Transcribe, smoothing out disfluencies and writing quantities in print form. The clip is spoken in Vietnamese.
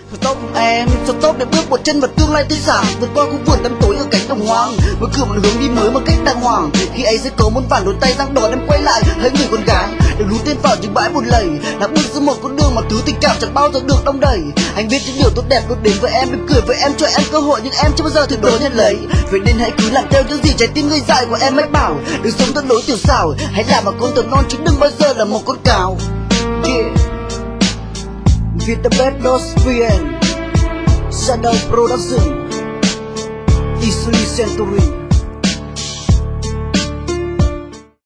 Tốt em, cho tốt để bước một chân vào tương lai tươi sáng, vượt qua khu vườn tăm tối ở cánh đồng hoang, mở cửa một hướng đi mới một cách đàng hoàng. Khi ấy sẽ có muôn vàn đôi tay đang đón em quay lại, hỡi người con gái đừng lún tên vào những bãi buồn lầy, là bước giữa một con đường mà thứ tình cảm chẳng bao giờ được đong đầy. Anh biết những điều tốt đẹp luôn đến với em cười với em, cho em cơ hội nhưng em chưa bao giờ thử đón nhận lấy. Vậy nên hãy cứ làm theo những gì trái tim ngây dại của em mách bảo, đừng sống theo lối tiểu xảo, hãy làm mà con tầm non chứ đừng bao giờ là một con cào. Yeah. Vitabetos VN Shadow Production Easily Century.